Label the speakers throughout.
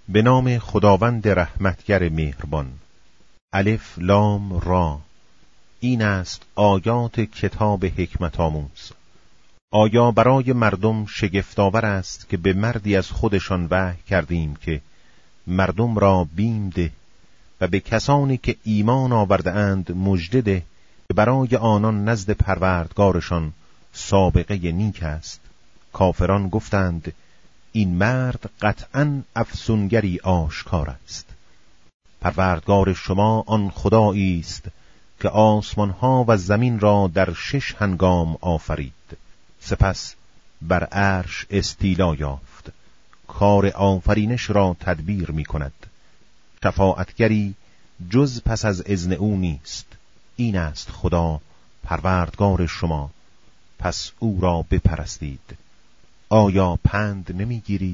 Speaker 1: به نام خداوند رحمتگر مهربان. الف لام را. این است آیات کتاب حکمت آموز. آیا برای مردم شگفت‌آور است که به مردی از خودشان وحی کردیم که مردم را بیم ده و به کسانی که ایمان آورده اند مژده ده که برای آنان نزد پروردگارشان سابقه نیک است. کافران گفتند این مرد قطعاً افسونگری آشکار است. پروردگار شما آن خدایی است که آسمانها و زمین را در 6 هنگام آفرید، سپس بر عرش استیلا یافت، کار آفرینش را تدبیر می کند. شفاعتگری جز پس از اذن او نیست. این است خدا پروردگار شما، پس او را بپرستید. آیا پند نمیگیرید؟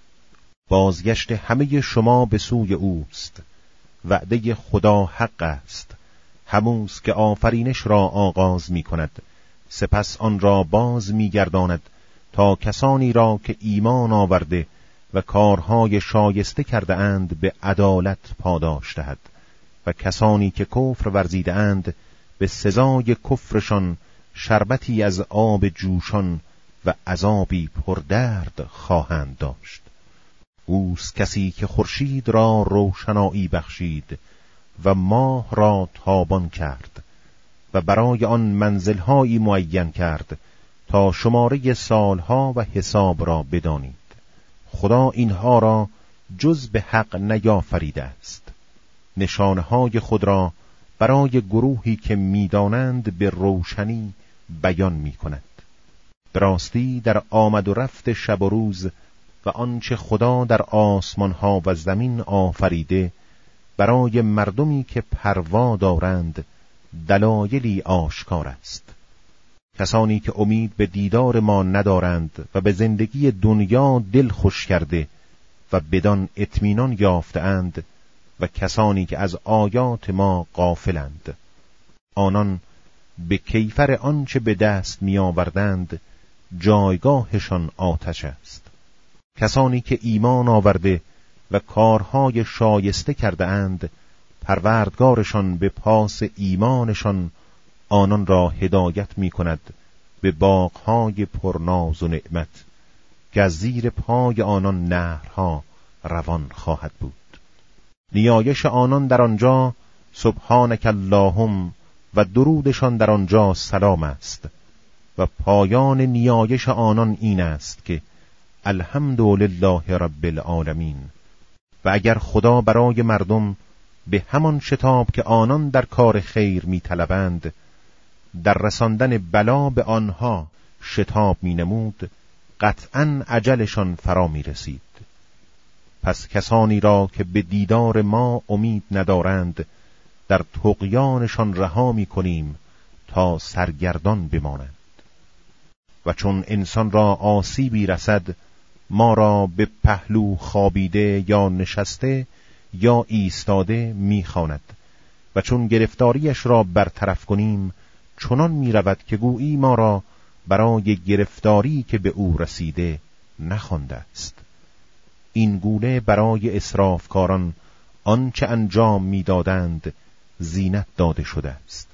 Speaker 1: بازگشت همه شما به سوی اوست. وعده خدا حق است، هموست که آفرینش را آغاز می کند، سپس آن را باز می گرداند تا کسانی را که ایمان آورده و کارهای شایسته کرده اند به عدالت پاداش دهد و کسانی که کفر ورزیده اند به سزای کفرشان شربتی از آب جوشان و عذابی پردرد خواهند داشت. اوست کسی که خورشید را روشنایی بخشید و ماه را تابان کرد و برای آن منزلهایی معین کرد تا شماره سالها و حساب را بدانید. خدا اینها را جز به حق نیافریده است. نشانهای خود را برای گروهی که میدانند به روشنی بیان می کند. براستی در آمد و رفت شب و روز و آنچه خدا در آسمانها و زمین آفریده برای مردمی که پروا دارند دلایلی آشکار است. کسانی که امید به دیدار ما ندارند و به زندگی دنیا دل خوش کرده و بدان اطمینان یافته‌اند و کسانی که از آیات ما غافلند، آنان به کیفر آنچه به دست می آوردند جایگاهشان آتش است. کسانی که ایمان آورده و کارهای شایسته کرده اند، پروردگارشان به پاس ایمانشان آنان را هدایت می کند به باغهای پرناز و نعمت که از زیر پای آنان نهرها روان خواهد بود. نیایش آنان در آنجا سبحانک اللهم و درودشان در آنجا سلام است و پایان نیایش آنان این است که الحمدلله رب العالمین. و اگر خدا برای مردم به همان شتاب که آنان در کار خیر می طلبند در رساندن بلا به آنها شتاب می نمود، قطعاً اجلشان فرا می رسید. پس کسانی را که به دیدار ما امید ندارند در طغیانشان رها می کنیم تا سرگردان بمانند. و چون انسان را آسیبی رسد ما را به پهلو خوابیده یا نشسته یا ایستاده می‌خواند و چون گرفتاریش را برطرف کنیم چنان می‌رود که گویی ما را برای گرفتاری که به او رسیده نخوانده است. این گونه برای اسرافکاران آنچه انجام می‌دادند زینت داده شده است.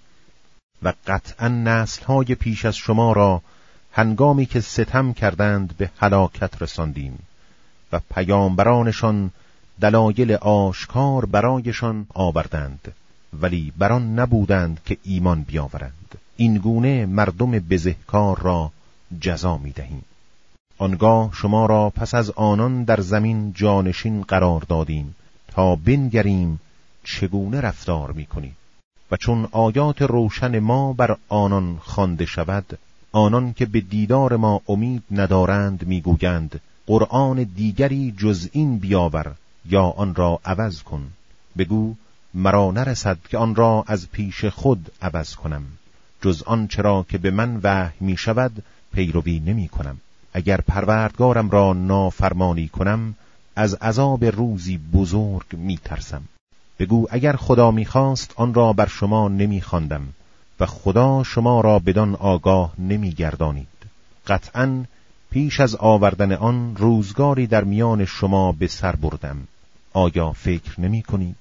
Speaker 1: و قطعاً نسل‌های پیش از شما را هنگامی که ستم کردند به هلاکت رساندیم و پیامبرانشان دلایل آشکار برایشان آوردند، ولی بران نبودند که ایمان بیاورند. این گونه مردم بزهکار را جزا می دهیم. آنگاه شما را پس از آنان در زمین جانشین قرار دادیم تا بنگریم چگونه رفتار می کنید. و چون آیات روشن ما بر آنان خوانده شود، آنان که به دیدار ما امید ندارند میگویند قرآن دیگری جز این بیاور یا آن را عوض کن. بگو مرا نرسد که آن را از پیش خود عوض کنم، جز آن چرا که به من وحی می شود پیروی نمی کنم. اگر پروردگارم را نافرمانی کنم از عذاب روزی بزرگ می ترسم. بگو اگر خدا می خواست آن را بر شما نمی خواندم و خدا شما را بدان آگاه نمی گردانید. قطعاً پیش از آوردن آن روزگاری در میان شما به سر بردم. آیا فکر نمی کنید؟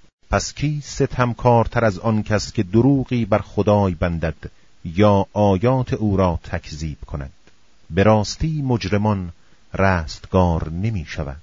Speaker 1: پس کی ستمکارتر از آن کس که دروغی بر خدای بندد یا آیات او را تکذیب کند؟ به راستی مجرمان رستگار نمی شود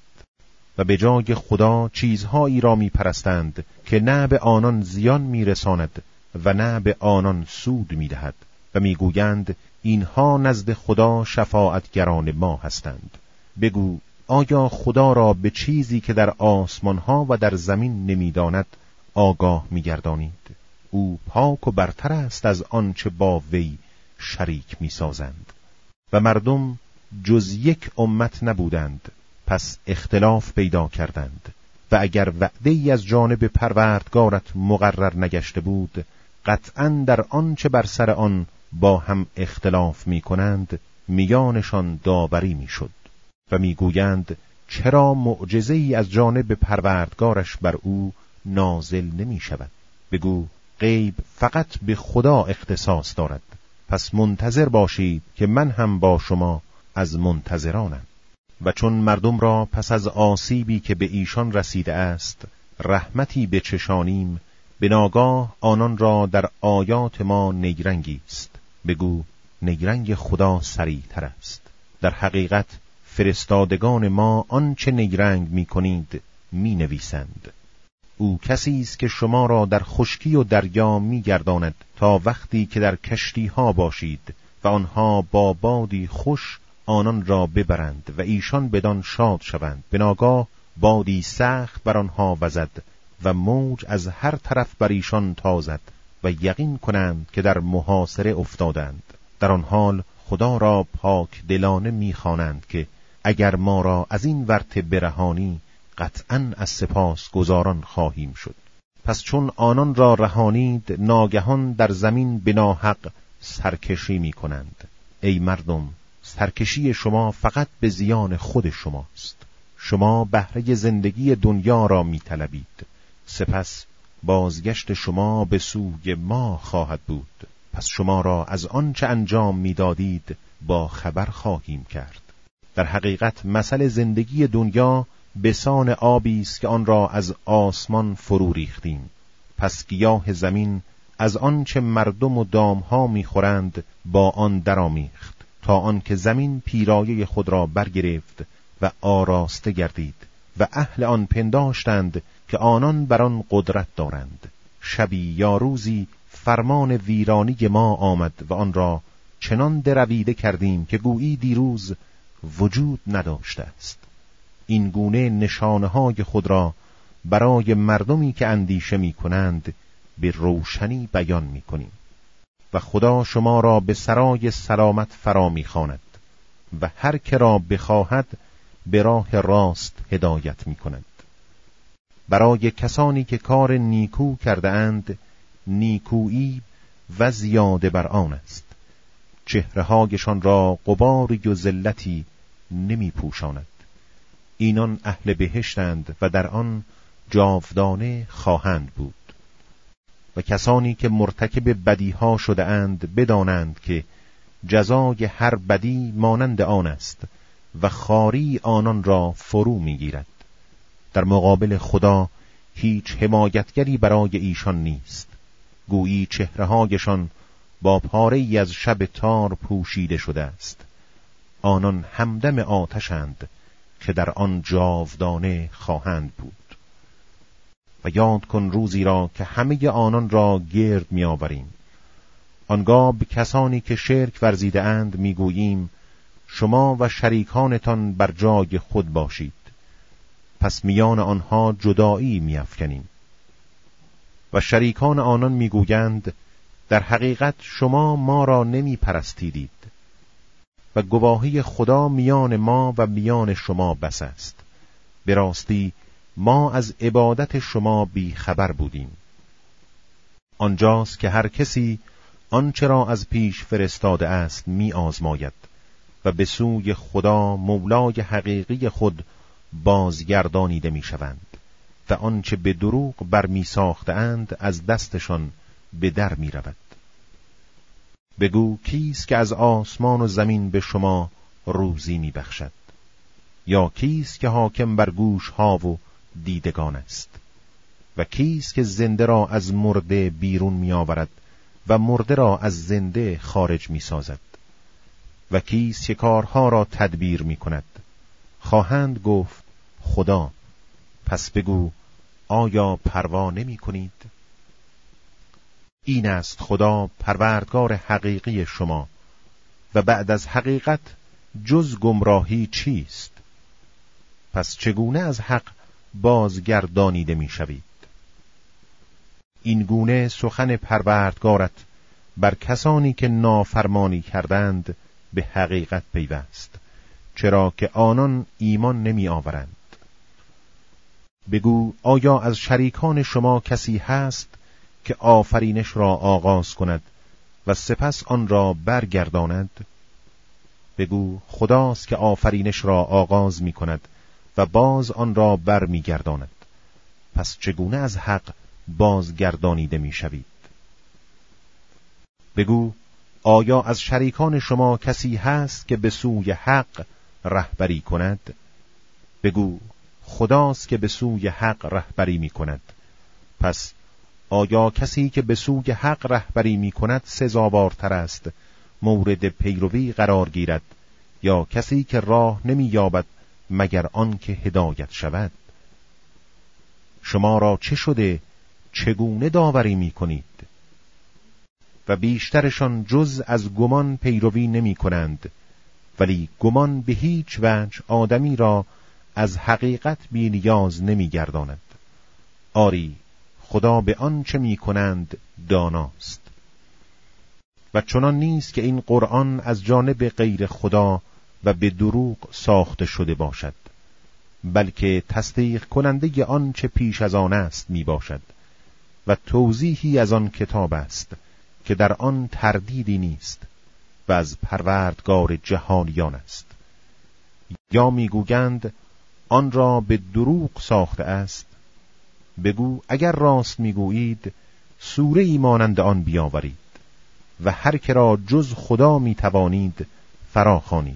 Speaker 1: و به جای خدا چیزهایی را می پرستند که نه به آنان زیان می رساند و نه به آنان سود می دهد و می گویند اینها نزد خدا شفاعتگران ما هستند. بگو آیا خدا را به چیزی که در آسمانها و در زمین نمی داند آگاه می گردانید؟ او پاک و برتر است از آنچه با وی شریک می سازند. و مردم جز یک امت نبودند، پس اختلاف پیدا کردند و اگر وعده‌ای از جانب پروردگارت مقرر نگشته بود، قطعاً در آنچه بر سر آن با هم اختلاف می کنند میانشان داوری می شد و می گویند چرا معجزه‌ای از جانب پروردگارش بر او نازل نمی شود؟ بگو غیب فقط به خدا اختصاص دارد، پس منتظر باشید که من هم با شما از منتظرانم. و چون مردم را پس از آسیبی که به ایشان رسیده است رحمتی بچشانیم، به ناگاه آنان را در آیات ما نیرنگی است. بگو نیرنگ خدا سریع‌تر است. در حقیقت فرستادگان ما آنچه نیرنگ می کنید می نویسند. او کسی است که شما را در خشکی و دریا می گرداند تا وقتی که در کشتی ها باشید و آنها با بادی خوش آنان را ببرند و ایشان بدان شاد شوند، به ناگاه بادی سخت بر آنها وزد و موج از هر طرف بر ایشان تازد و یقین کنند که در محاصره افتادند. در آن حال خدا را پاک دلانه می‌خوانند که اگر ما را از این ورطه برهانی قطعاً از سپاس گزاران خواهیم شد. پس چون آنان را رهانید ناگهان در زمین به ناحق سرکشی می‌کنند. ای مردم، سرکشی شما فقط به زیان خود شماست. شما بهره زندگی دنیا را می‌طلبید، سپس بازگشت شما به سوی ما خواهد بود. پس شما را از آنچه انجام می‌دادید با خبر خواهیم کرد. در حقیقت مثل زندگی دنیا بسان آبی است که آن را از آسمان فرو ریختیم. پس گیاه زمین از آنچه مردم و دامها می‌خورند با آن درآمیخت تا آنکه زمین پیرایه خود را برگرفت و آراسته گردید و اهل آن پنداشتند که آنان بر آن قدرت دارند. شبی یا روزی فرمان ویرانی ما آمد و آن را چنان درویده کردیم که گویی دیروز وجود نداشته است. این گونه نشانه‌های خود را برای مردمی که اندیشه می‌کنند به روشنی بیان می‌کنیم. و خدا شما را به سرای سلامت فرا می‌خواند و هر که را بخواهد به راه راست هدایت می‌کند. برای کسانی که کار نیکو کرده اند نیکویی و زیاده بر آن است. چهره‌هایشان را غباری و ذلتی نمی پوشاند. اینان اهل بهشتند و در آن جاودانه خواهند بود. و کسانی که مرتکب بدیها شده اند بدانند که جزای هر بدی مانند آن است و خواری آنان را فرو میگیرد. در مقابل خدا هیچ حمایتگری برای ایشان نیست. گویی چهره‌هایشان با پاره‌ای از شب تار پوشیده شده است. آنان همدم آتشند که در آن جاودانه خواهند بود. و یاد کن روزی را که همه آنان را گرد می آوریم. آنگاه به کسانی که شرک ورزیده اند می گوییم شما و شریکانتان بر جای خود باشید. پس میان آنها جدایی می افکنیم. و شریکان آنان می گویند در حقیقت شما ما را نمی پرستیدید و گواهی خدا میان ما و میان شما بس است. به راستی ما از عبادت شما بی خبر بودیم. آنجاست که هر کسی آنچه را از پیش فرستاده است می آزماید و به سوی خدا مولای حقیقی خود بازگردانیده می شوند و آنچه به دروغ برمی ساخته اند از دستشان به در می رود. بگو کیست که از آسمان و زمین به شما روزی میبخشد؟ یا کیست که حاکم بر گوش ها و دیدگان است؟ و کیست که زنده را از مرده بیرون می آورد و مرده را از زنده خارج می سازد؟ و کیست که کارها را تدبیر می کند؟ خواهند گفت خدا. پس بگو آیا پروا نمی کنید؟ این است خدا پروردگار حقیقی شما و بعد از حقیقت جز گمراهی چیست؟ پس چگونه از حق بازگردانیده می شوید؟ این گونه سخن پروردگارت بر کسانی که نافرمانی کردند به حقیقت پیوست، چرا که آنان ایمان نمی آورند. بگو آیا از شریکان شما کسی هست که آفرینش را آغاز کند و سپس آن را برگرداند؟ بگو خداست که آفرینش را آغاز می کند و باز آن را بر می گرداند. پس چگونه از حق بازگردانیده می شوید؟ بگو آیا از شریکان شما کسی هست که به سوی حق رهبری کند؟ بگو خداست که به سوی حق رهبری می کند. پس آیا کسی که به سوی حق رهبری می کند سزاوارتر است مورد پیروی قرار گیرد یا کسی که راه نمی یابد مگر آن که هدایت شود؟ شما را چه شده؟ چگونه داوری می کنید؟ و بیشترشان جز از گمان پیروی نمی کنند، ولی گمان به هیچ وجه آدمی را از حقیقت بی نیاز نمی گرداند. آری خدا به آن چه می کنند داناست. و چنان نیست که این قرآن از جانب غیر خدا و به دروغ ساخته شده باشد، بلکه تصدیق کننده آن چه پیش از آن است می باشد و توضیحی از آن کتاب است که در آن تردیدی نیست و از پروردگار جهانیان است. یا میگویند آن را به دروغ ساخته است. بگو اگر راست میگویید سوره ای مانند آن بیاورید و هر که را جز خدا میتوانید فراخوانید.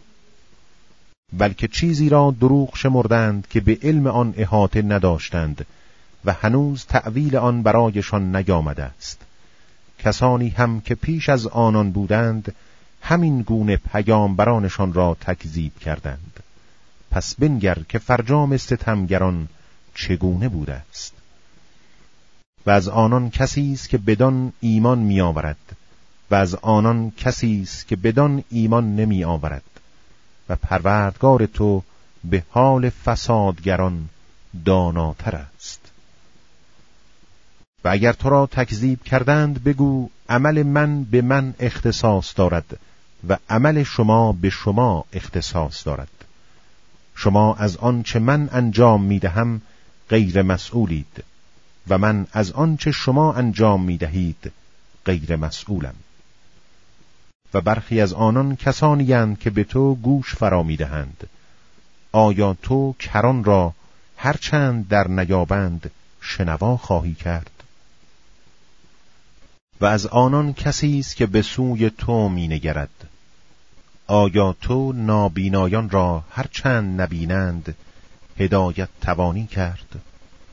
Speaker 1: بلکه چیزی را دروغ شمردند که به علم آن احاطه نداشتند و هنوز تأویل آن برایشان نیامده است. کسانی هم که پیش از آنان بودند همین گونه پیامبرانشان را تکذیب کردند. پس بنگر که فرجام ستمگران چگونه بوده است. و از آنان کسی است که بدان ایمان می آورد و از آنان کسی است که بدان ایمان نمی آورد و پروردگار تو به حال فسادگران داناتر است. و اگر تو را تکذیب کردند بگو عمل من به من اختصاص دارد و عمل شما به شما اختصاص دارد. شما از آن چه من انجام می دهم غیر مسئولید و من از آن چه شما انجام می دهید غیر مسئولم. و برخی از آنان کسانی اند که به تو گوش فرا می دهند. آیا تو کران را هرچند در نیابند شنوا خواهی کرد؟ و از آنان کسی است که به سوی تو می نگرد. آیا تو نابینایان را هرچند نبینند هدایت توانی کرد؟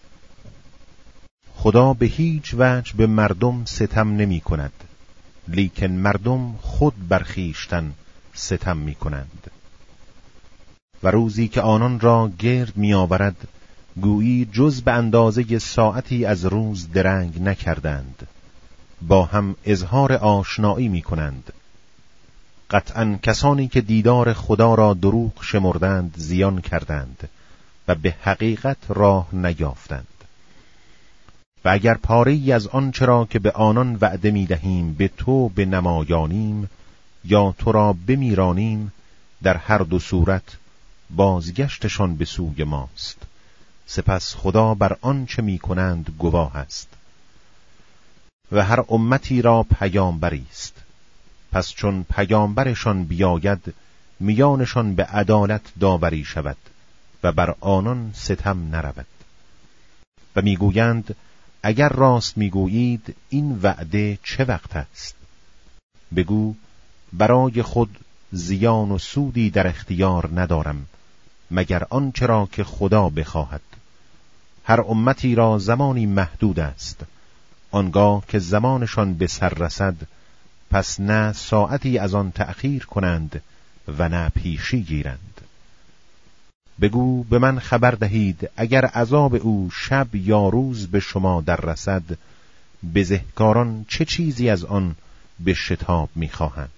Speaker 1: خدا به هیچ وجه به مردم ستم نمی کند، لیکن مردم خود بر خویشتن ستم می کنند. و روزی که آنان را گرد می آورد گویی جز به اندازه ساعتی از روز درنگ نکردند، با هم اظهار آشنایی می کنند. قطعاً کسانی که دیدار خدا را دروغ شمردند زیان کردند و به حقیقت راه نیافتند. و اگر پاره‌ای از آنچه را که به آنان وعده می دهیم به تو بنمایانیم یا تو را بمیرانیم، در هر دو صورت بازگشتشان به سوی ماست. سپس خدا بر آنچه می کنند گواه است. و هر امتی را پیامبری است. پس چون پیامبرشان بیاید میانشان به عدالت داوری شود و بر آنان ستم نرود. و میگویند اگر راست میگویید این وعده چه وقت است؟ بگو برای خود زیان و سودی در اختیار ندارم مگر آنچه را که خدا بخواهد. هر امتی را زمانی محدود است، آنگاه که زمانشان به سر رسد پس نه ساعتی از آن تأخیر کنند و نه پیشی گیرند. بگو به من خبر دهید اگر عذاب او شب یا روز به شما در رسد، بزهکاران چه چیزی از آن به شتاب می‌خواهند؟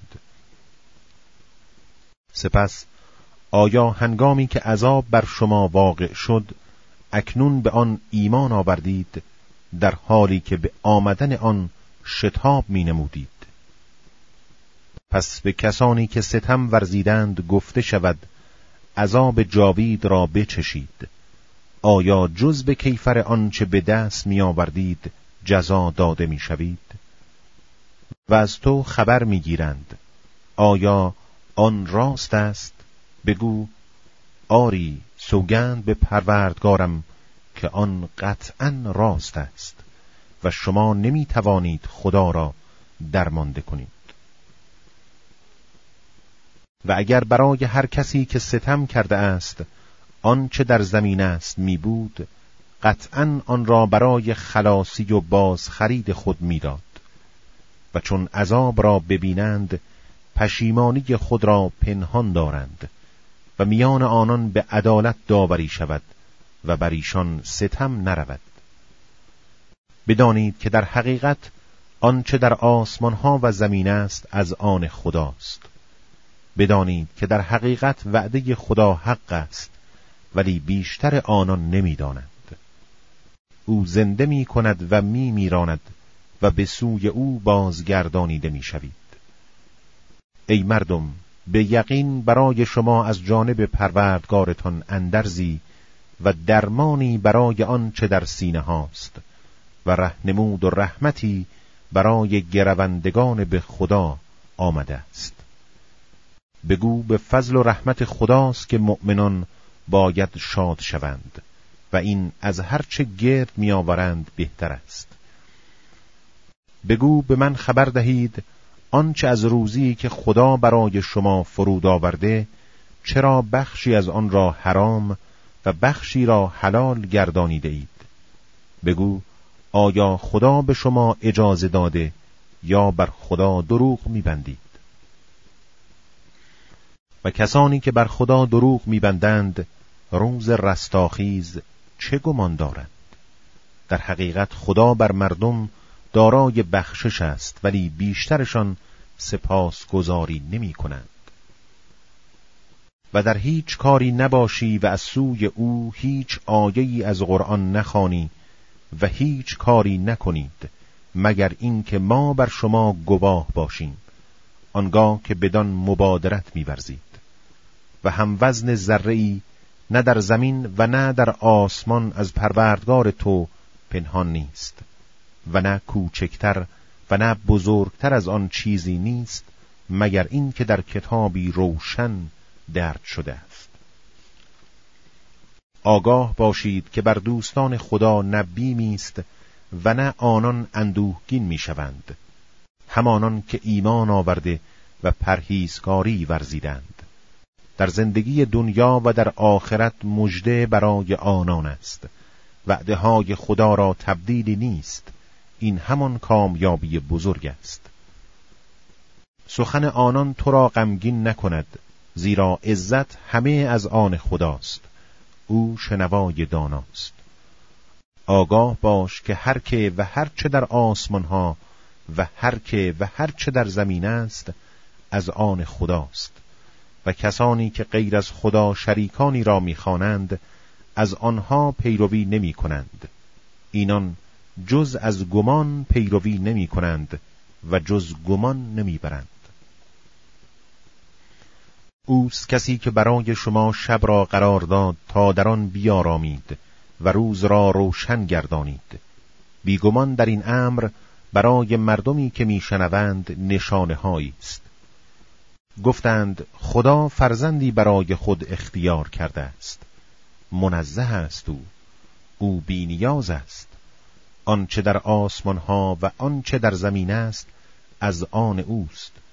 Speaker 1: سپس آیا هنگامی که عذاب بر شما واقع شد اکنون به آن ایمان آوردید در حالی که به آمدن آن شتاب می‌نمودید؟ پس به کسانی که ستم ورزیدند گفته شود عذاب جاوید را بچشید. آیا جز به کیفر آنچه به دست می‌آوردید جزا داده می‌شوید؟ و از تو خبر می‌گیرند آیا آن راست است؟ بگو آری، سوگند به پروردگارم که آن قطعاً راست است و شما نمی‌توانید خدا را درمانده کنید. و اگر برای هر کسی که ستم کرده است آنچه در زمین است می بود، قطعاً آن را برای خلاصی و بازخرید خود می داد. و چون عذاب را ببینند پشیمانی خود را پنهان دارند و میان آنان به عدالت داوری شود و بر ایشان ستم نرود. بدانید که در حقیقت آنچه در آسمان ها و زمین است از آن خداست. بدانید که در حقیقت وعده خدا حق است، ولی بیشتر آنان نمی‌دانند. او زنده می کند و می میراند و به سوی او بازگردانیده می شوید. ای مردم، به یقین برای شما از جانب پروردگارتان اندرزی و درمانی برای آن چه در سینه هاست و رهنمود و رحمتی برای گروندگان به خدا آمده است. بگو به فضل و رحمت خداست که مؤمنان باید شاد شوند و این از هر چه گرد می آورند بهتر است. بگو به من خبر دهید آنچه از روزی که خدا برای شما فرود آورده چرا بخشی از آن را حرام و بخشی را حلال گردانیده اید؟ بگو آیا خدا به شما اجازه داده یا بر خدا دروغ می‌بندید؟ و کسانی که بر خدا دروغ می‌بندند روز رستاخیز چه گمان دارند؟ در حقیقت خدا بر مردم دارای بخشش است، ولی بیشترشان سپاسگزاری نمی‌کنند. و در هیچ کاری نباشی و از سوی او هیچ آیه‌ای از قرآن نخوانی و هیچ کاری نکنید مگر اینکه ما بر شما گواه باشیم، آنگاه که بدان مبادرت می‌ورزید. و هم وزن ذره‌ای نه در زمین و نه در آسمان از پروردگار تو پنهان نیست و نه کوچکتر و نه بزرگتر از آن چیزی نیست مگر این که در کتابی روشن درج شده است. آگاه باشید که بر دوستان خدا نه بیمی است و نه آنان اندوهگین می‌شوند، همانان که ایمان آورده و پرهیزکاری ورزیدند. در زندگی دنیا و در آخرت مژده برای آنان است. وعده های خدا را تبدیلی نیست، این همان کامیابی بزرگ است. سخن آنان تو را غمگین نکند، زیرا عزت همه از آن خداست، او شنوای داناست. آگاه باش که هر که و هر چه در آسمان ها و هر که و هر چه در زمین است از آن خداست و کسانی که غیر از خدا شریکانی را می‌خوانند از آنها پیروی نمی کنند. اینان جز از گمان پیروی نمی کنند و جز گمان نمی برند. اوست کسی که برای شما شب را قرار داد تا در آن بیارامید و روز را روشن گردانید. بیگمان در این امر برای مردمی که میشنوند نشانه هایی است. گفتند خدا فرزندی برای خود اختیار کرده است. منزه است او بی نیاز است. آنچه در آسمان ها و آنچه در زمین است از آن اوست.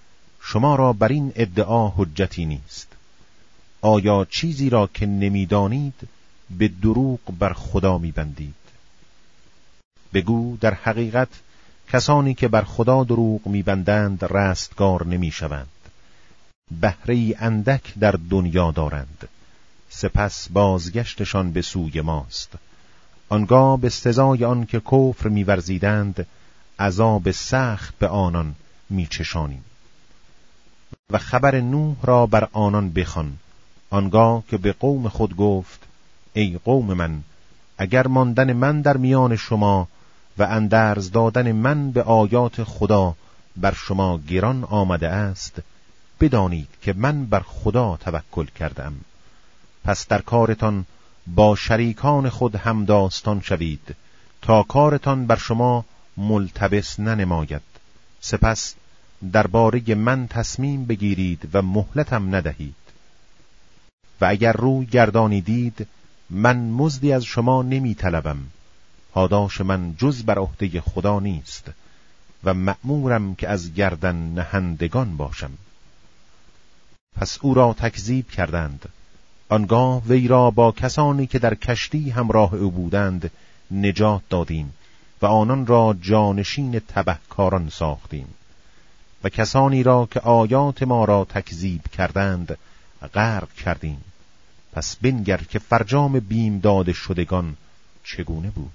Speaker 1: شما را بر این ادعا حجتی نیست. آیا چیزی را که نمیدانید به دروغ بر خدا میبندید؟ بگو در حقیقت کسانی که بر خدا دروغ میبندند رستگار نمیشوند. بهره اندک در دنیا دارند، سپس بازگشتشان به سوی ماست. آنگاه به سزای آن که کفر می‌ورزیدند عذاب سخت به آنان می‌چشانیم. و خبر نوح را بر آنان بخوان، آنگاه که به قوم خود گفت: ای قوم من، اگر ماندن من در میان شما و اندرز دادن من به آیات خدا بر شما گران آمده است، بدانید که من بر خدا توکل کردم. پس در کارتان با شریکان خود همداستان شوید تا کارتان بر شما ملتبس ننماید. سپس درباره من تصمیم بگیرید و مهلتم ندهید. و اگر روی گردانیدید من مزدی از شما نمی طلبم. پاداش من جز بر عهده خدا نیست و مأمورم که از گردن نهندگان باشم. پس او را تکذیب کردند. آنگاه وی را با کسانی که در کشتی همراه او بودند نجات دادیم و آنان را جانشین تبهکاران ساختیم و کسانی را که آیات ما را تکذیب کردند غرق کردیم. پس بنگر که فرجام بیم داده شدگان چگونه بود.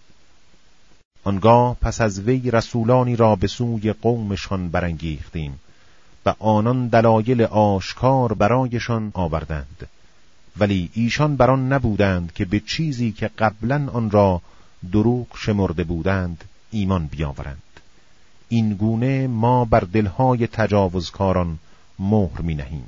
Speaker 1: آنگاه پس از وی رسولانی را به سوی قومشان برانگیختیم و آنان دلایل آشکار برایشان آوردند، ولی ایشان بر آن نبودند که به چیزی که قبلا آن را دروغ شمرده بودند ایمان بیاورند. این گونه ما بر دلهای تجاوزکاران مهر می نهیم.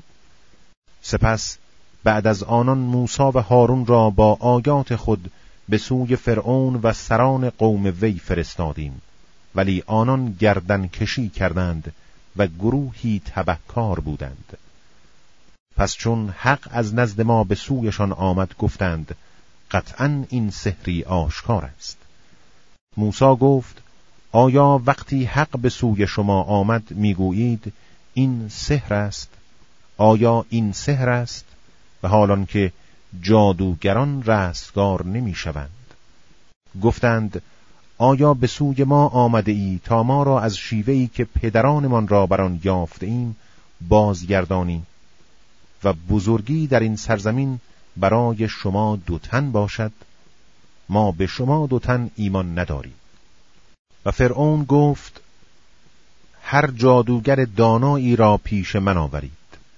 Speaker 1: سپس بعد از آنان موسی و هارون را با آیات خود به سوی فرعون و سران قوم وی فرستادیم، ولی آنان گردن کشی کردند و گروهی تبهکار بودند. پس چون حق از نزد ما به سویشان آمد گفتند قطعاً این سحری آشکار است. موسی گفت: آیا وقتی حق به سوی شما آمد میگویید این سحر است؟ آیا این سحر است؟ و حالان که جادوگران رستگار نمیشوند. گفتند: آیا به سوی ما آمده ای تا ما را از شیوهی که پدرانمان را بر آن یافته ایم بازگردانی و بزرگی در این سرزمین برای شما 2 تن باشد؟ ما به شما 2 تن ایمان نداریم. و فرعون گفت: هر جادوگر دانایی را پیش من آورید.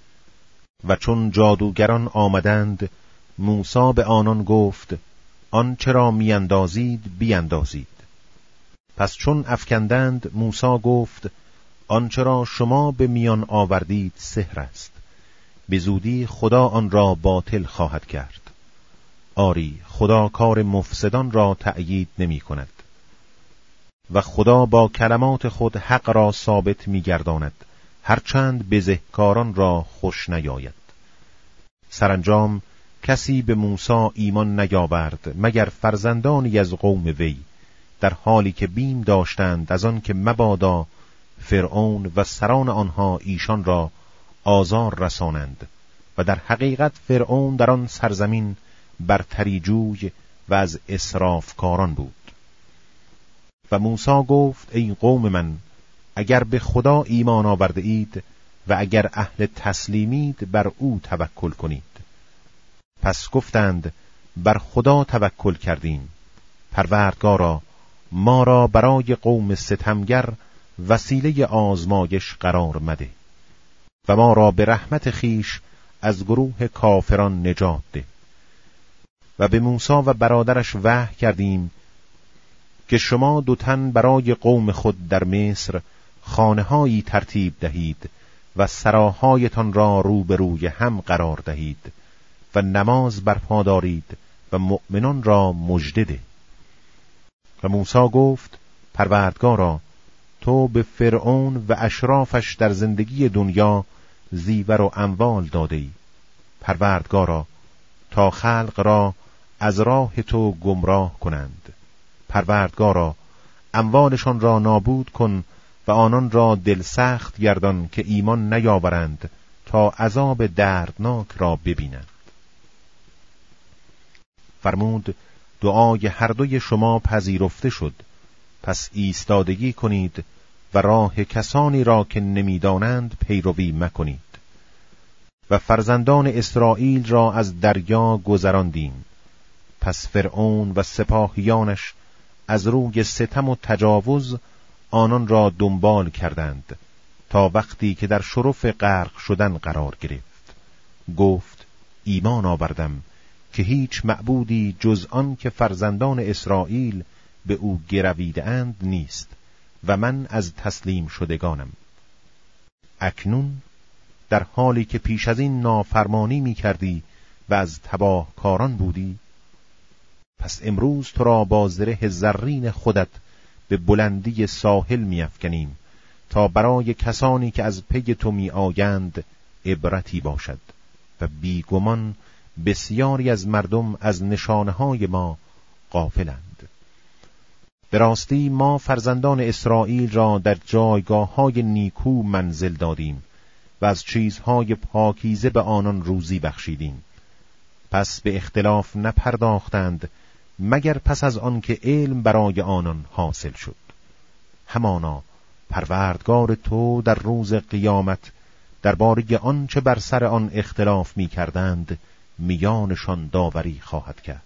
Speaker 1: و چون جادوگران آمدند موسی به آنان گفت: آنچه را میاندازید بیاندازید. پس چون افکندند موسی گفت: آنچه را شما به میان آوردید سحر است. به زودی خدا آن را باطل خواهد کرد. آری خدا کار مفسدان را تأیید نمی کند. و خدا با کلمات خود حق را ثابت می گرداند، هرچند بزهکاران را خوش نیاید. سرانجام کسی به موسی ایمان نیاورد مگر فرزندانی از قوم وی، در حالی که بیم داشتند از آن که مبادا فرعون و سران آنها ایشان را آزار رسانند. و در حقیقت فرعون در آن سرزمین برتری جوی و از اسرافکاران بود. و موسی گفت: ای قوم من، اگر به خدا ایمان آورده اید و اگر اهل تسلیمید بر او توکل کنید. پس گفتند: بر خدا توکل کردیم. پروردگارا ما را برای قوم ستمگر وسیله آزمایش قرار مده و ما را به رحمت خیش از گروه کافران نجات ده. و به موسی و برادرش وحی کردیم که شما 2 تن برای قوم خود در مصر خانه‌هایی ترتیب دهید و سراهایتان را روبروی هم قرار دهید و نماز برپا دارید و مؤمنان را مژده ده. و موسی گفت: پروردگارا تو به فرعون و اشرافش در زندگی دنیا زیور و اموال داده‌ای. پروردگارا تا خلق را از راه تو گمراه کنند. پروردگارا اموالشان را نابود کن و آنان را دل سخت گردان که ایمان نیاورند تا عذاب دردناک را ببینند. فرمود دعای هر دوی شما پذیرفته شد، پس ایستادگی کنید و راه کسانی را که نمیدانند پیروی مکنید. و فرزندان اسرائیل را از دریا گذراندیم، پس فرعون و سپاهیانش از روی ستم و تجاوز آنان را دنبال کردند تا وقتی که در شرف غرق شدن قرار گرفت، گفت ایمان آوردم که هیچ معبودی جز آن که فرزندان اسرائیل به او گرویده‌اند نیست و من از تسلیم شدگانم. اکنون در حالی که پیش از این نافرمانی می کردی و از تباه کاران بودی، پس امروز تو را با زره زرین خودت به بلندی ساحل می افکنیم تا برای کسانی که از پی تو می آیند عبرتی باشد و بیگمان بسیاری از مردم از نشانه‌های ما غافلند. به راستی ما فرزندان اسرائیل را در جایگاه‌های نیکو منزل دادیم و از چیزهای پاکیزه به آنان روزی بخشیدیم. پس به اختلاف نپرداختند مگر پس از آن که علم برای آنان حاصل شد. همانا پروردگار تو در روز قیامت درباره آنچه بر سر آن اختلاف می کردند میانشان داوری خواهد کرد.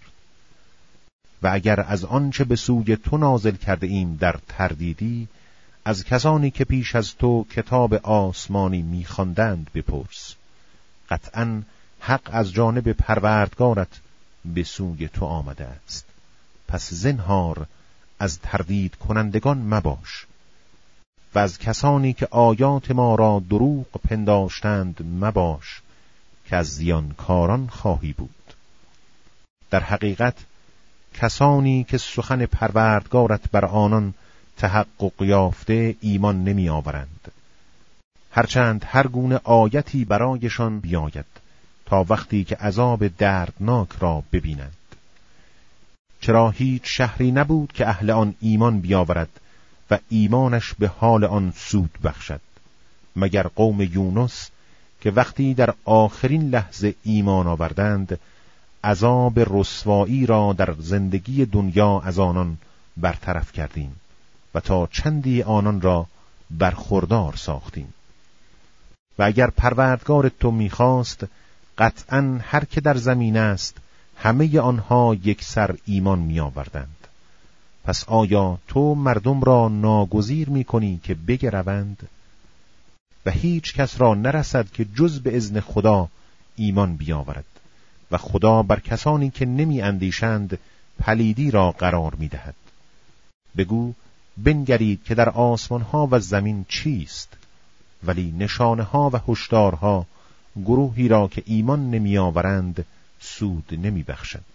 Speaker 1: و اگر از آنچه به سوی تو نازل کرده ایم در تردیدی، از کسانی که پیش از تو کتاب آسمانی می‌خواندند بپرس. قطعاً حق از جانب پروردگارت به سوی تو آمده است. پس زنهار از تردید کنندگان مباش و از کسانی که آیات ما را دروغ پنداشتند مباش که از زیانکاران خواهی بود. در حقیقت کسانی که سخن پروردگارت بر آنان تحقق یافته ایمان نمی آورند، هرچند هر گونه آیتی برایشان بیاید تا وقتی که عذاب دردناک را ببینند. چرا هیچ شهری نبود که اهل آن ایمان بیاورد و ایمانش به حال آن سود بخشد، مگر قوم یونس که وقتی در آخرین لحظه ایمان آوردند عذاب رسوایی را در زندگی دنیا از آنان برطرف کردیم و تا چندی آنان را برخوردار ساختیم. و اگر پروردگار تو می‌خواست قطعاً هر که در زمین است همه آنها یک سر ایمان می‌آوردند. پس آیا تو مردم را ناگزیر می‌کنی که بگروند؟ و هیچ کس را نرسد که جز به اذن خدا ایمان بیاورد و خدا بر کسانی که نمی اندیشند پلیدی را قرار می دهد. بگو بنگرید که در آسمانها و زمین چیست، ولی نشانه‌ها و هشدارها گروهی را که ایمان نمی آورند سود نمی بخشد.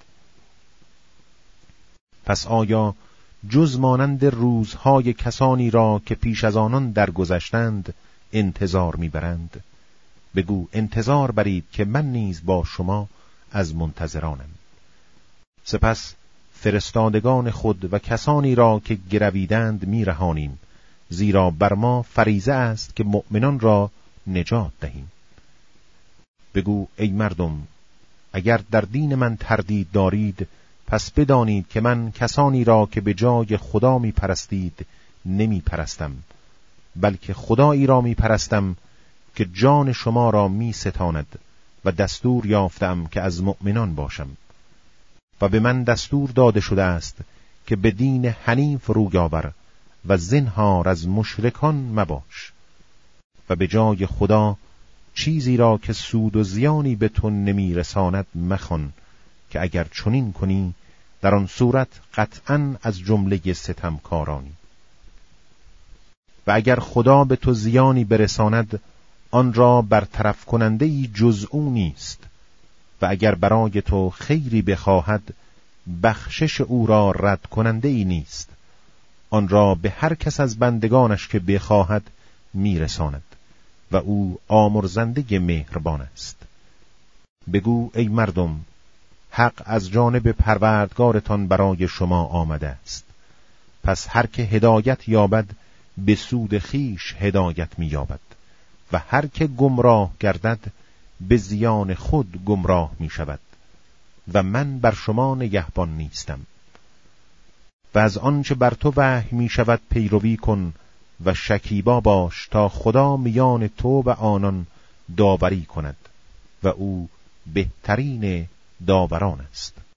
Speaker 1: پس آیا جز مانند روزهای کسانی را که پیش از آنان درگذشتند انتظار میبرند؟ بگو انتظار برید که من نیز با شما از منتظرانم. سپس فرستادگان خود و کسانی را که گرویدند میرهانیم، زیرا بر ما فریضه است که مؤمنان را نجات دهیم. بگو ای مردم، اگر در دین من تردید دارید، پس بدانید که من کسانی را که به جای خدا می پرستید نمی پرستم، بلکه خدایی را می پرستم که جان شما را می ستاند و دستور یافتم که از مؤمنان باشم. و به من دستور داده شده است که به دین حنیف روی آور و زنهار از مشرکان مباش و به جای خدا چیزی را که سود و زیانی به تو نمی رساند مخوان، که اگر چنین کنی در آن صورت قطعاً از جمله ستمکارانی. و اگر خدا به تو زیانی برساند آن را برطرف کننده‌ای جز او نیست، و اگر برای تو خیری بخواهد بخشش او را رد کننده‌ای نیست، آن را به هر کس از بندگانش که بخواهد میرساند و او آمرزنده مهربان است. بگو ای مردم، حق از جانب پروردگارتان برای شما آمده است. پس هر که هدایت یابد به سود خیش هدایت می‌یابد و هر که گمراه گردد به زیان خود گمراه می‌شود و من بر شما نگهبان نیستم. و از آنچه بر تو وحی می‌شود پیروی کن و شکیبا باش تا خدا میان تو و آنان داوری کند و او بهترین داوران است.